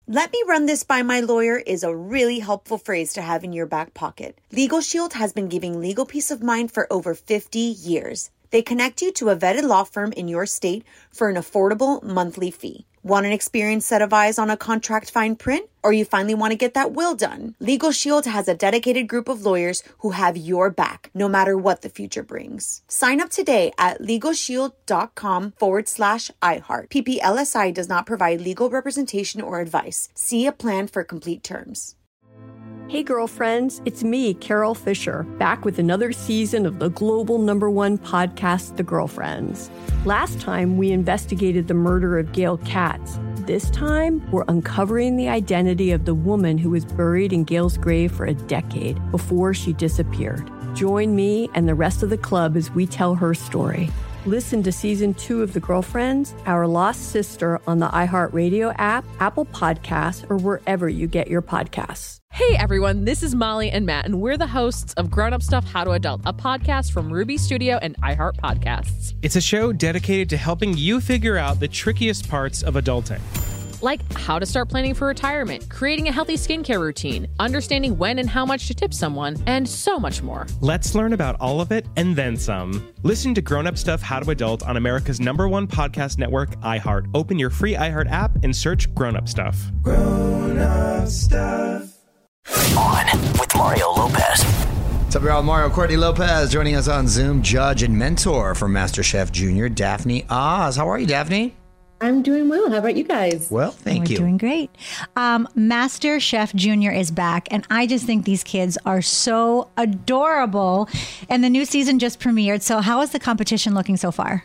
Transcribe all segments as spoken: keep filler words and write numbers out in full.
Let me run this by my lawyer is a really helpful phrase to have in your back pocket. Legal Shield has been giving legal peace of mind for over fifty years. They connect you to a vetted law firm in your state for an affordable monthly fee. Want an experienced set of eyes on a contract fine print? Or you finally want to get that will done? Legal Shield has a dedicated group of lawyers who have your back, no matter what the future brings. Sign up today at LegalShield.com forward slash iHeart. P P L S I does not provide legal representation or advice. See a plan for complete terms. Hey girlfriends, it's me, Carol Fisher, back with another season of the global number one podcast, The Girlfriends. Last time, we investigated the murder of Gail Katz. This time, we're uncovering the identity of the woman who was buried in Gail's grave for a decade before she disappeared. Join me and the rest of the club as we tell her story. Listen to season two of The Girlfriends, Our Lost Sister on the iHeartRadio app, Apple Podcasts, or wherever you get your podcasts. Hey everyone, this is Molly and Matt, and we're the hosts of Grown Up Stuff How to Adult, a podcast from Ruby Studio and iHeart Podcasts. It's a show dedicated to helping you figure out the trickiest parts of adulting. Like how to start planning for retirement, creating a healthy skincare routine, understanding when and how much to tip someone, and so much more. Let's learn about all of it and then some. Listen to Grown Up Stuff How to Adult on America's number one podcast network, iHeart. Open your free iHeart app and search Grown Up Stuff. Grown Up Stuff. On with Mario Lopez. What's up, y'all? Mario Courtney Lopez joining us on Zoom, judge and mentor for MasterChef Junior, Daphne Oz. How are you, Daphne? I'm doing well. How about you guys? Well, thank We're you. We're doing great. Um, Master Chef Junior is back, and I just think these kids are so adorable. And the new season just premiered. So how is the competition looking so far?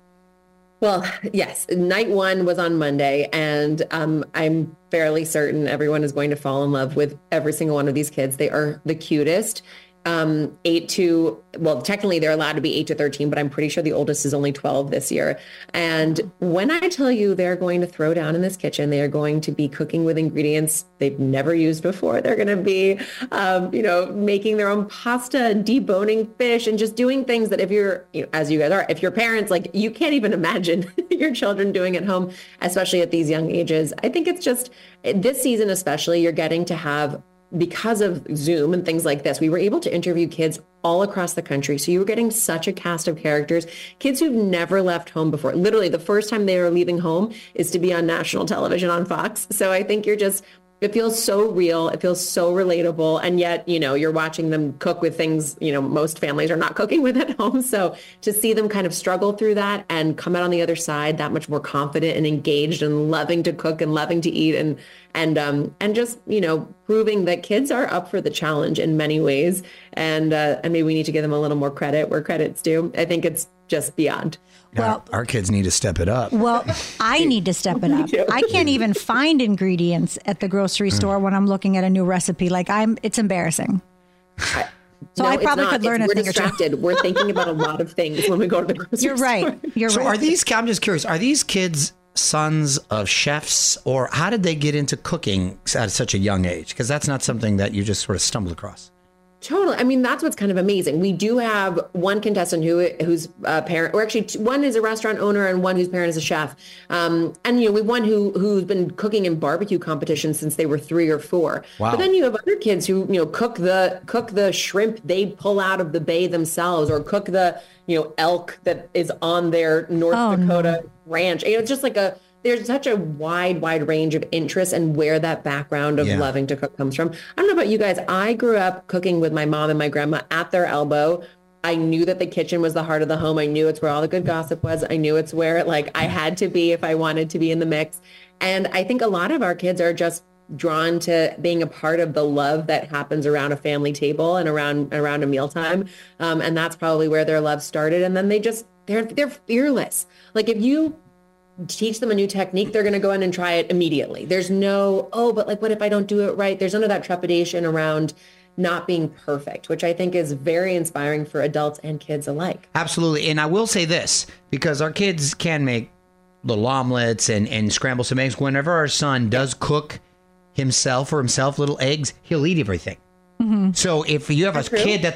Well, yes. Night one was on Monday, and um, I'm fairly certain everyone is going to fall in love with every single one of these kids. They are the cutest. Um, eight to, well, technically they're allowed to be eight to thirteen, but I'm pretty sure the oldest is only twelve this year. And when I tell you they're going to throw down in this kitchen, they are going to be cooking with ingredients they've never used before. They're going to be, um, you know, making their own pasta and deboning fish and just doing things that if you're, you know, as you guys are, if you're parents, like you can't even imagine your children doing at home, especially at these young ages. I think it's just this season, especially, you're getting to have, because of Zoom and things like this, we were able to interview kids all across the country. So you were getting such a cast of characters, kids who've never left home before. Literally the first time they are leaving home is to be on national television on Fox. So I think you're just, it feels so real. It feels so relatable. And yet, you know, you're watching them cook with things, you know, most families are not cooking with at home. So to see them kind of struggle through that and come out on the other side that much more confident and engaged and loving to cook and loving to eat and and um and just, you know, proving that kids are up for the challenge in many ways. And uh, and maybe we need to give them a little more credit where credit's due. I think it's just beyond. Well, our, our kids need to step it up. Well, I need to step it up. I can't even find ingredients at the grocery store when I'm looking at a new recipe. Like I'm, it's embarrassing. I, so no, I probably it's not. could learn it's, a we're thing distracted. or two. We're thinking about a lot of things when we go to the grocery You're store. right. You're so right. are these, I'm just curious, are these kids sons of chefs, or how did they get into cooking at such a young age? Because that's not something that you just sort of stumbled across. Totally. I mean, that's what's kind of amazing. We do have one contestant who whose uh, parent, or actually t- one is a restaurant owner and one whose parent is a chef. Um, and, you know, we have one who, who's been cooking in barbecue competitions since they were three or four. Wow. But then you have other kids who, you know, cook the cook the shrimp they pull out of the bay themselves, or cook the, you know, elk that is on their North Oh, Dakota no. ranch. You know, it's just like a, there's such a wide, wide range of interests and where that background of Yeah. loving to cook comes from. I don't know about you guys. I grew up cooking with my mom and my grandma at their elbow. I knew that the kitchen was the heart of the home. I knew it's where all the good gossip was. I knew it's where like I had to be if I wanted to be in the mix. And I think a lot of our kids are just drawn to being a part of the love that happens around a family table and around around a mealtime. Um, and that's probably where their love started. And then they just, they're they're fearless. Like if you teach them a new technique, they're going to go in and try it immediately. There's no, oh, but like, what if I don't do it right? There's none of that trepidation around not being perfect, which I think is very inspiring for adults and kids alike. Absolutely. And I will say this, because our kids can make little omelets and, and scramble some eggs. Whenever our son does cook himself or himself little eggs, he'll eat everything. Mm-hmm. So if you have That's a true. kid that's a f-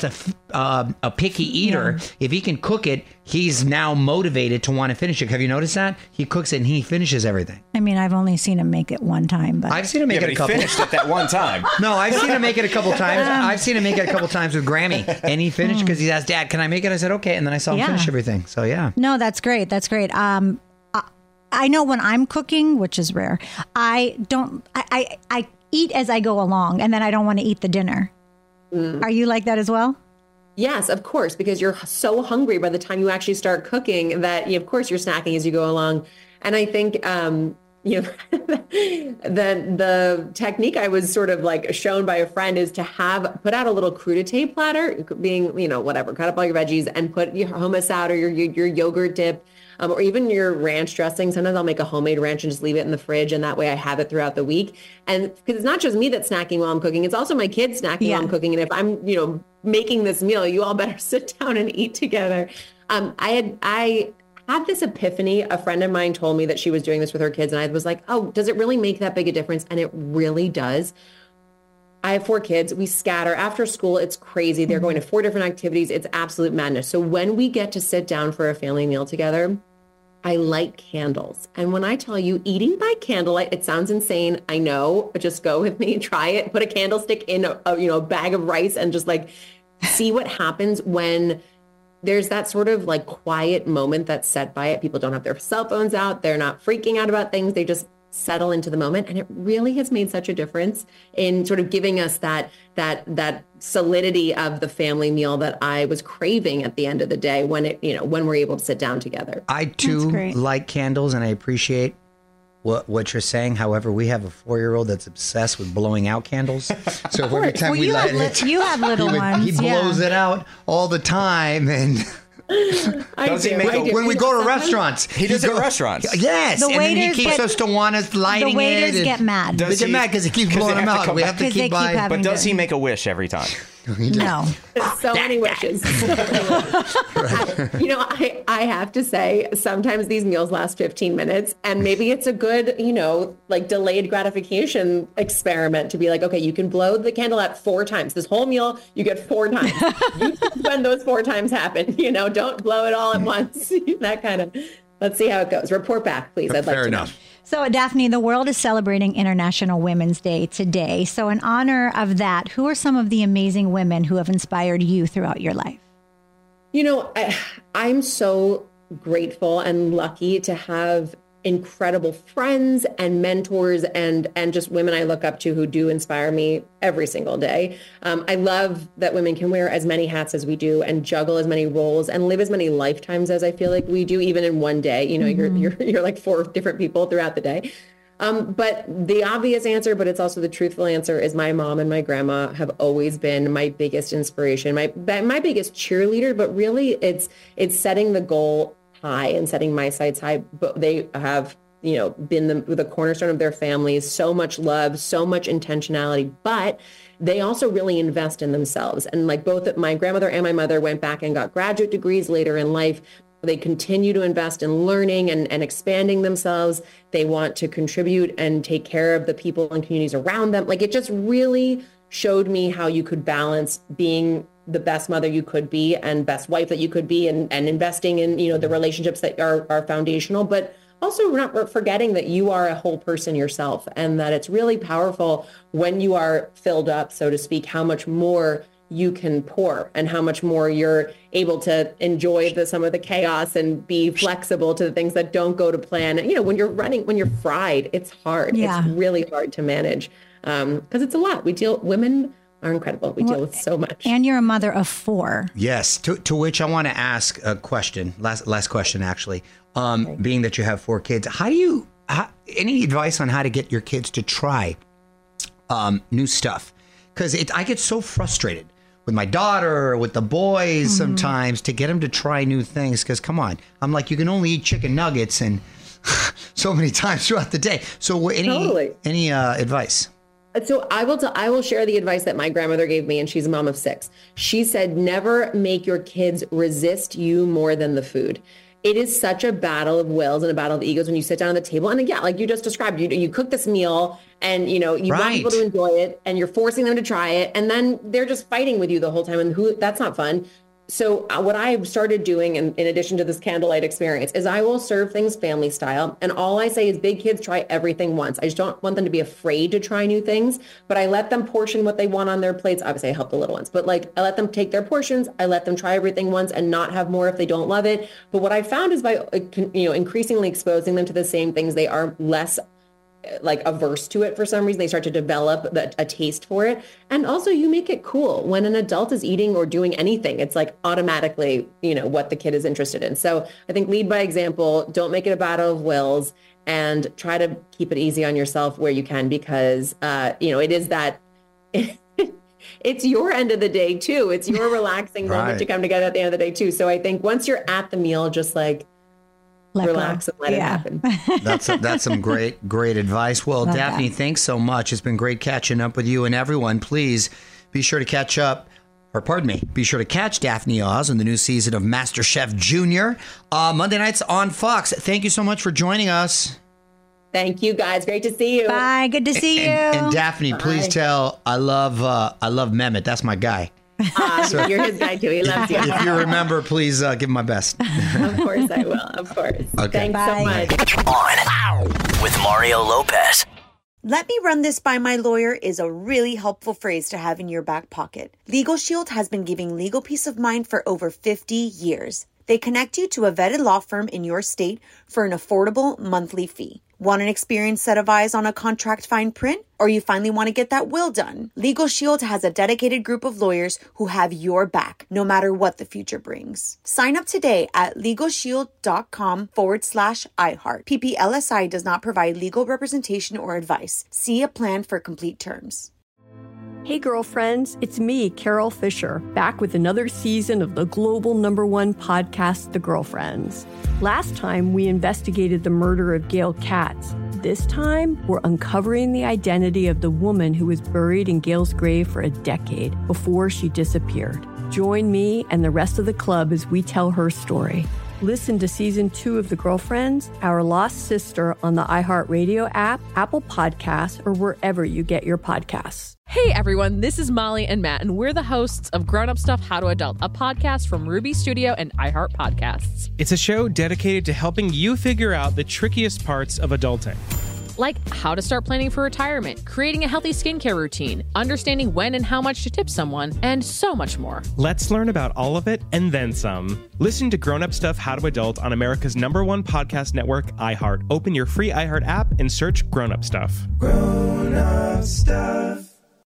uh, a picky eater, yeah. if he can cook it, he's now motivated to want to finish it. Have you noticed that? He cooks it and he finishes everything. I mean, I've only seen him make it one time, but I've seen him make yeah, it a couple. He finished it that one time. No, I've seen him make it a couple times. I've seen him make it a couple times with Grammy, and he finished because he asked, "Dad, can I make it?" I said, "Okay," and then I saw him Yeah. finish everything. So yeah. No, that's great. That's great. Um, I, I know when I'm cooking, which is rare, I don't. I I, I eat as I go along, and then I don't want to eat the dinner. Mm. Are you like that as well? Yes, of course, because you're so hungry by the time you actually start cooking that, of course, you're snacking as you go along. And I think, um, you know, the the technique I was sort of like shown by a friend is to have put out a little crudité platter, being, you know, whatever, cut up all your veggies and put your hummus out or your your, your yogurt dip. Um, or even your ranch dressing. Sometimes I'll make a homemade ranch and just leave it in the fridge. And that way I have it throughout the week. And because it's not just me that's snacking while I'm cooking, it's also my kids snacking Yeah. while I'm cooking. And if I'm, you know, making this meal, you all better sit down and eat together. Um, I had, I had this epiphany. A friend of mine told me that she was doing this with her kids. And I was like, oh, does it really make that big a difference? And it really does. I have four kids. We scatter after school. It's crazy. They're going to four different activities. It's absolute madness. So when we get to sit down for a family meal together, I light candles. And when I tell you eating by candlelight, it sounds insane. I know, but just go with me, try it, put a candlestick in a, a you know, a bag of rice and just like see what happens when there's that sort of like quiet moment that's set by it. People don't have their cell phones out. They're not freaking out about things. They just settle into the moment. And it really has made such a difference in sort of giving us that, that, that solidity of the family meal that I was craving at the end of the day when it, you know, when we're able to sit down together. I too light candles and I appreciate what what you're saying. However, we have a four-year-old that's obsessed with blowing out candles. So every time well, we you light have it, li- you have little he, would- ones. he blows yeah. it out all the time. And Does he do, make I a- do. when we go to Sometimes- restaurants, He does it go- at restaurants. Yes, The and then he waiters keeps get- us to want us lighting The waiters it. and- get mad. They Does get he- mad because he keeps 'cause they blowing have them to out. come We back. have to 'Cause they keep keep buying. having- But does to- he make a wish every time? No. So many wishes. You know, I, I have to say, sometimes these meals last fifteen minutes and maybe it's a good, you know, like delayed gratification experiment to be like, okay, you can blow the candle out four times. This whole meal, you get four times. You choose when those four times happen, you know, don't blow it all at once. That kind of, let's see how it goes. Report back, please. I'd like Fair to know. enough. So, Daphne, the world is celebrating International Women's Day today. So, in honor of that, who are some of the amazing women who have inspired you throughout your life? You know, I, I'm so grateful and lucky to have incredible friends and mentors and and just women I look up to who do inspire me every single day. Um, I love that women can wear as many hats as we do and juggle as many roles and live as many lifetimes as I feel like we do, even in one day. You know, mm-hmm. you're, you're you're like four different people throughout the day. Um, but the obvious answer, but it's also the truthful answer, is my mom and my grandma have always been my biggest inspiration, my my biggest cheerleader. But really, it's it's setting the goal high and setting my sights high. But they have, you know, been the, the cornerstone of their families. So much love, so much intentionality, but they also really invest in themselves. And like both my grandmother and my mother went back and got graduate degrees later in life. They continue to invest in learning and, and expanding themselves. They want to contribute and take care of the people and communities around them. Like, it just really showed me how you could balance being the best mother you could be and best wife that you could be, and, and investing in, you know, the relationships that are, are foundational, but also not forgetting that you are a whole person yourself, and that it's really powerful when you are filled up, so to speak, how much more you can pour and how much more you're able to enjoy the, some of the chaos and be flexible to the things that don't go to plan. You know, when you're running, when you're fried, it's hard. Yeah. It's really hard to manage um, because it's a lot. We deal, women are incredible. We deal with so much. And you're a mother of four. Yes. To, to which I want to ask a question. Last last question, actually. Um, okay. Being that you have four kids, how do you? How, any advice on how to get your kids to try um, new stuff? Because I get so frustrated with my daughter or with the boys mm-hmm. sometimes to get them to try new things. Because come on, I'm like, you can only eat chicken nuggets and so many times throughout the day. So any totally. any uh, advice? So I will t- I will share the advice that my grandmother gave me, and she's a mom of six. She said, never make your kids resist you more than the food. It is such a battle of wills and a battle of egos when you sit down at the table. And yeah, like you just described, you you cook this meal And, you know, you want Right. people to enjoy it and you're forcing them to try it. And then they're just fighting with you the whole time. And who that's not fun. So uh, what I started doing in, in addition to this candlelight experience is I will serve things family style. And all I say is big kids try everything once. I just don't want them to be afraid to try new things, but I let them portion what they want on their plates. Obviously I help the little ones, but like I let them take their portions. I let them try everything once and not have more if they don't love it. But what I found is by, uh, you know, increasingly exposing them to the same things, they are less like averse to it for some reason. They start to develop the, a taste for it. And also you make it cool. When an adult is eating or doing anything, it's like automatically, you know, what the kid is interested in. So I think lead by example, don't make it a battle of wills, and try to keep it easy on yourself where you can, because, uh, you know, it is that it's your end of the day too. It's your relaxing Right. moment to come together at the end of the day too. So I think once you're at the meal, just like, Let relax go. and let Yeah. it happen. That's that's some great great advice. Well, Love Daphne, that. thanks so much. It's been great catching up with you, and everyone, please be sure to catch up. Or pardon me, be sure to catch Daphne Oz in the new season of MasterChef Junior, uh, Monday nights on Fox. Thank you so much for joining us. Thank you guys. Great to see you. Bye. Good to see you. And, and Daphne, please Bye. tell I love uh, I love Mehmet. That's my guy. Uh, you're his guy too. He loves you. If you remember, please uh, give him my best. Of course I will. Of course. Okay. Thanks Bye. so much. On with Mario Lopez. Let me run this by my lawyer is a really helpful phrase to have in your back pocket. Legal Shield has been giving legal peace of mind for over fifty years. They connect you to a vetted law firm in your state for an affordable monthly fee. Want an experienced set of eyes on a contract fine print? Or you finally want to get that will done? Legal Shield has a dedicated group of lawyers who have your back, no matter what the future brings. Sign up today at LegalShield.com forward slash iHeart. P P L S I does not provide legal representation or advice. See a plan for complete terms. Hey, girlfriends, it's me, Carol Fisher, back with another season of the global number one podcast, The Girlfriends. Last time, we investigated the murder of Gail Katz. This time, we're uncovering the identity of the woman who was buried in Gail's grave for a decade before she disappeared. Join me and the rest of the club as we tell her story. Listen to season two of The Girlfriends, Our Lost Sister on the iHeartRadio app, Apple Podcasts, or wherever you get your podcasts. Hey everyone, this is Molly and Matt, and we're the hosts of Grown Up Stuff How to Adult, a podcast from Ruby Studio and iHeart Podcasts. It's a show dedicated to helping you figure out the trickiest parts of adulting. Like how to start planning for retirement, creating a healthy skincare routine, understanding when and how much to tip someone, and so much more. Let's learn about all of it and then some. Listen to Grown Up Stuff How to Adult on America's number one podcast network, iHeart. Open your free iHeart app and search Grown Up Stuff. Grown Up Stuff.